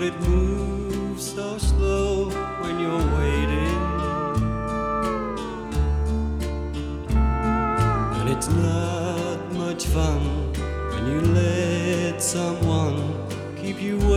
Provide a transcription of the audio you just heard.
but it moves so slow when you're waiting. And it's not much fun when you let someone keep you